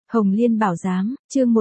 Hồng Liên Bảo Giám, chương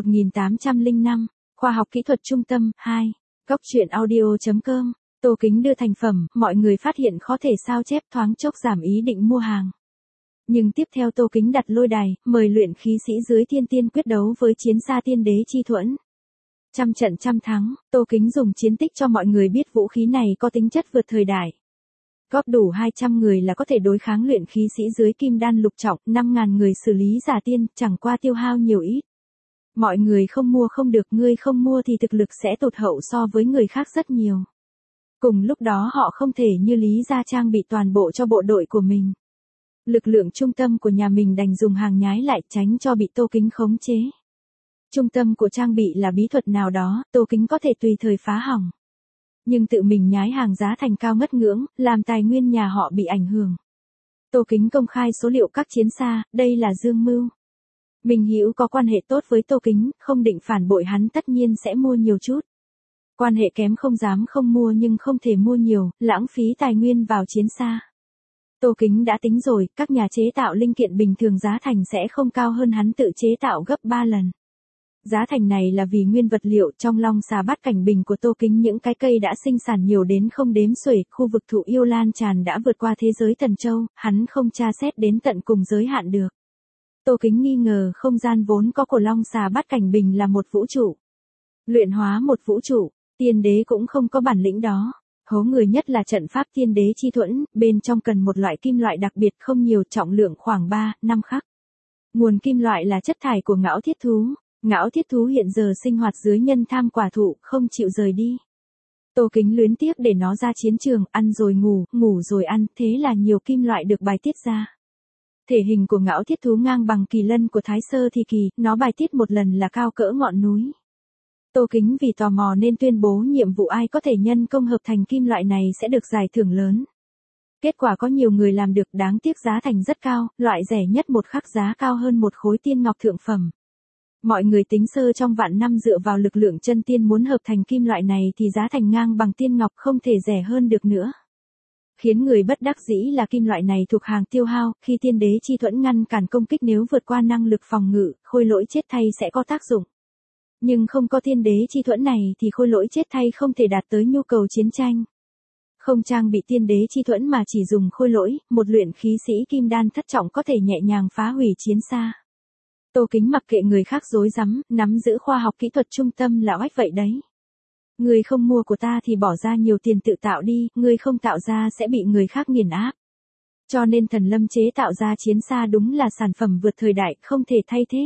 1805, Khoa học Kỹ thuật Trung tâm, 2, Góc truyện audio.com, Tô Kính đưa thành phẩm, mọi người phát hiện khó thể sao chép thoáng chốc giảm ý định mua hàng. Nhưng tiếp theo Tô Kính đặt lôi đài, mời luyện khí sĩ dưới thiên tiên quyết đấu với chiến xa tiên đế chi thuẫn. Trăm trận trăm thắng, Tô Kính dùng chiến tích cho mọi người biết vũ khí này có tính chất vượt thời đại. Góp đủ 200 người là có thể đối kháng luyện khí sĩ dưới kim đan lục trọng, 5.000 người xử lý giả tiên, chẳng qua tiêu hao nhiều ít. Mọi người không mua không được, ngươi không mua thì thực lực sẽ tụt hậu so với người khác rất nhiều. Cùng lúc đó họ không thể như Lý gia trang bị toàn bộ cho bộ đội của mình. Lực lượng trung tâm của nhà mình đành dùng hàng nhái lại tránh cho bị Tô Kính khống chế. Trung tâm của trang bị là bí thuật nào đó, Tô Kính có thể tùy thời phá hỏng. Nhưng tự mình nhái hàng giá thành cao ngất ngưỡng, làm tài nguyên nhà họ bị ảnh hưởng. Tô Kính công khai số liệu các chiến xa, đây là dương mưu. Minh Hữu có quan hệ tốt với Tô Kính, không định phản bội hắn tất nhiên sẽ mua nhiều chút. Quan hệ kém không dám không mua nhưng không thể mua nhiều, lãng phí tài nguyên vào chiến xa. Tô Kính đã tính rồi, các nhà chế tạo linh kiện bình thường giá thành sẽ không cao hơn hắn tự chế tạo gấp 3 lần. Giá thành này là vì nguyên vật liệu trong long xà bát cảnh bình của Tô Kính những cái cây đã sinh sản nhiều đến không đếm xuể, khu vực thụ yêu lan tràn đã vượt qua thế giới Thần Châu, hắn không tra xét đến tận cùng giới hạn được. Tô Kính nghi ngờ không gian vốn có của long xà bát cảnh bình là một vũ trụ. Luyện hóa một vũ trụ, tiên đế cũng không có bản lĩnh đó. Hố người nhất là trận pháp tiên đế chi thuẫn, bên trong cần một loại kim loại đặc biệt không nhiều, trọng lượng khoảng 3-5 khắc. Nguồn kim loại là chất thải của ngão thiết thú. Ngão thiết thú hiện giờ sinh hoạt dưới nhân tham quả thụ, không chịu rời đi. Tô Kính luyến tiếc để nó ra chiến trường, ăn rồi ngủ, ngủ rồi ăn, thế là nhiều kim loại được bài tiết ra. Thể hình của ngão thiết thú ngang bằng kỳ lân của Thái Sơ thì kỳ, nó bài tiết một lần là cao cỡ ngọn núi. Tô Kính vì tò mò nên tuyên bố nhiệm vụ ai có thể nhân công hợp thành kim loại này sẽ được giải thưởng lớn. Kết quả có nhiều người làm được, đáng tiếc giá thành rất cao, loại rẻ nhất một khắc giá cao hơn một khối tiên ngọc thượng phẩm. Mọi người tính sơ trong vạn năm dựa vào lực lượng chân tiên muốn hợp thành kim loại này thì giá thành ngang bằng tiên ngọc, không thể rẻ hơn được nữa. Khiến người bất đắc dĩ là kim loại này thuộc hàng tiêu hao, khi tiên đế chi thuẫn ngăn cản công kích nếu vượt qua năng lực phòng ngự, khôi lỗi chết thay sẽ có tác dụng. Nhưng không có tiên đế chi thuẫn này thì khôi lỗi chết thay không thể đạt tới nhu cầu chiến tranh. Không trang bị tiên đế chi thuẫn mà chỉ dùng khôi lỗi, một luyện khí sĩ kim đan thất trọng có thể nhẹ nhàng phá hủy chiến xa. Tô Kính mặc kệ người khác rối rắm, nắm giữ khoa học kỹ thuật trung tâm là oách vậy đấy. Người không mua của ta thì bỏ ra nhiều tiền tự tạo đi, người không tạo ra sẽ bị người khác nghiền áp. Cho nên Thần Lâm chế tạo ra chiến xa đúng là sản phẩm vượt thời đại, không thể thay thế.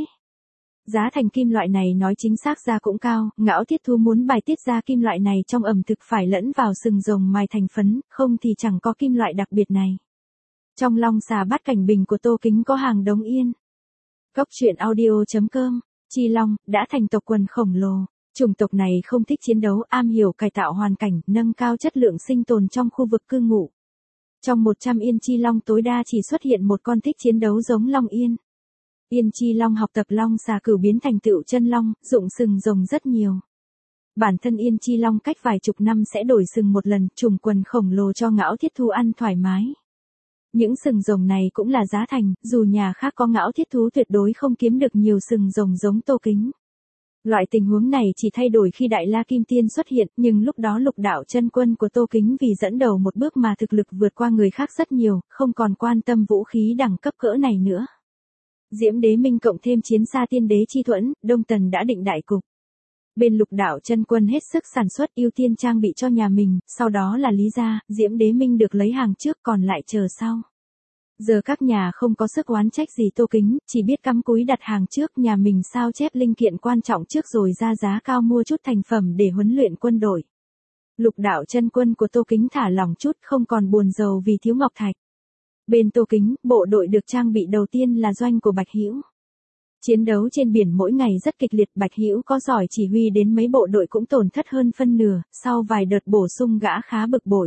Giá thành kim loại này nói chính xác ra cũng cao, ngão thiết thu muốn bài tiết ra kim loại này trong ẩm thực phải lẫn vào sừng rồng mài thành phấn, không thì chẳng có kim loại đặc biệt này. Trong long xà bát cảnh bình của Tô Kính có hàng đống yên. Góc truyện audio.com, Chi Long, đã thành tộc quần khổng lồ. Chủng tộc này không thích chiến đấu, am hiểu cải tạo hoàn cảnh, nâng cao chất lượng sinh tồn trong khu vực cư ngụ. Trong 100 yên Chi Long tối đa chỉ xuất hiện một con thích chiến đấu giống Long Yên. Yên Chi Long học tập Long xà cửu biến thành tựu chân Long, dụng sừng rồng rất nhiều. Bản thân Yên Chi Long cách vài chục năm sẽ đổi sừng một lần, trùng quần khổng lồ cho ngão thiết thu ăn thoải mái. Những sừng rồng này cũng là giá thành, dù nhà khác có ngão thiết thú tuyệt đối không kiếm được nhiều sừng rồng giống Tô Kính. Loại tình huống này chỉ thay đổi khi Đại La Kim Tiên xuất hiện, nhưng lúc đó Lục Đạo chân quân của Tô Kính vì dẫn đầu một bước mà thực lực vượt qua người khác rất nhiều, không còn quan tâm vũ khí đẳng cấp cỡ này nữa. Diễm Đế Minh cộng thêm chiến xa tiên đế chi thuẫn, Đông Tần đã định đại cục. Bên Lục Đạo chân quân hết sức sản xuất ưu tiên trang bị cho nhà mình, sau đó là Lý gia, Diễm Đế Minh được lấy hàng trước còn lại chờ sau. Giờ các nhà không có sức oán trách gì Tô Kính, chỉ biết cắm cúi đặt hàng trước, nhà mình sao chép linh kiện quan trọng trước rồi ra giá cao mua chút thành phẩm để huấn luyện quân đội. Lục Đạo chân quân của Tô Kính thả lỏng chút, không còn buồn rầu vì thiếu ngọc thạch. Bên Tô Kính, bộ đội được trang bị đầu tiên là doanh của Bạch Hữu. Chiến đấu trên biển mỗi ngày rất kịch liệt, Bạch Hữu có giỏi chỉ huy đến mấy bộ đội cũng tổn thất hơn phân nửa, sau vài đợt bổ sung gã khá bực bội.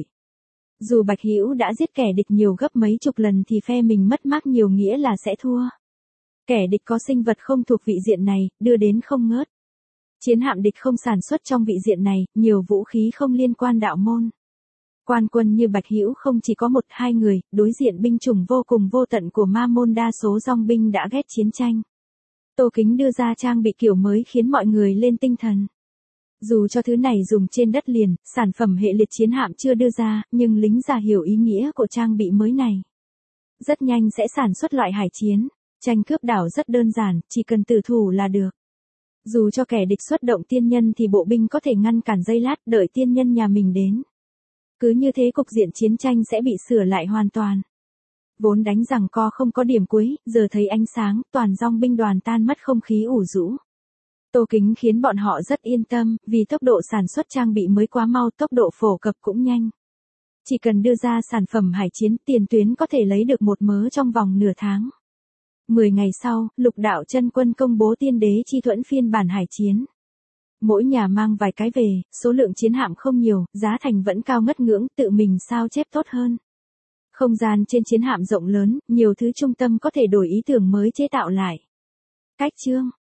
Dù Bạch Hữu đã giết kẻ địch nhiều gấp mấy chục lần thì phe mình mất mát nhiều nghĩa là sẽ thua. Kẻ địch có sinh vật không thuộc vị diện này, đưa đến không ngớt. Chiến hạm địch không sản xuất trong vị diện này, nhiều vũ khí không liên quan đạo môn. Quan quân như Bạch Hữu không chỉ có 1-2 người, đối diện binh chủng vô cùng vô tận của ma môn đa số dòng binh đã ghét chiến tranh. Tô Kính đưa ra trang bị kiểu mới khiến mọi người lên tinh thần. Dù cho thứ này dùng trên đất liền, sản phẩm hệ liệt chiến hạm chưa đưa ra, nhưng lính già hiểu ý nghĩa của trang bị mới này. Rất nhanh sẽ sản xuất loại hải chiến. Tranh cướp đảo rất đơn giản, chỉ cần tử thủ là được. Dù cho kẻ địch xuất động tiên nhân thì bộ binh có thể ngăn cản giây lát đợi tiên nhân nhà mình đến. Cứ như thế cục diện chiến tranh sẽ bị sửa lại hoàn toàn. Vốn đánh giằng co không có điểm cuối, giờ thấy ánh sáng, toàn dòng binh đoàn tan mất không khí ủ rũ. Tô Kính khiến bọn họ rất yên tâm, vì tốc độ sản xuất trang bị mới quá mau, tốc độ phổ cập cũng nhanh. Chỉ cần đưa ra sản phẩm hải chiến, tiền tuyến có thể lấy được một mớ trong vòng nửa tháng. 10 ngày sau, Lục Đạo Chân Quân công bố Tiên Đế Chi Thuẫn phiên bản hải chiến. Mỗi nhà mang vài cái về, số lượng chiến hạm không nhiều, giá thành vẫn cao ngất ngưỡng, tự mình sao chép tốt hơn. Không gian trên chiến hạm rộng lớn, nhiều thứ trung tâm có thể đổi ý tưởng mới chế tạo lại. Cách chương